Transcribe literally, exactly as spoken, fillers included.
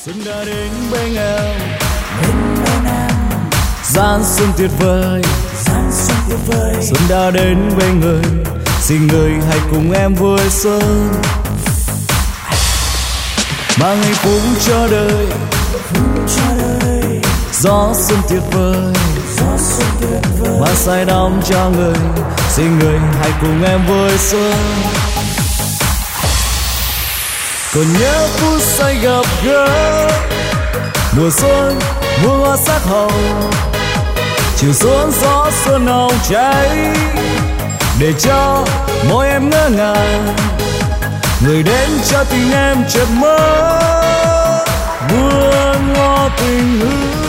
Xuân đã đến bên em, giáng xuân tuyệt vời, xuân đã đến bên người, xin người hãy cùng em vui xuân, mang hạnh phúc cho đời, gió xuân tuyệt vời, mang say đắm cho người, xin người hãy cùng em vui xuân. Còn nhớ phút say gặp gỡ, mùa xuân muôn hoa sắc hồng, chiều xuống gió xuân hồng cháy, để cho môi em ngỡ ngàng, người đến cho tình em chợt mơ, buông ngỏ tình hương.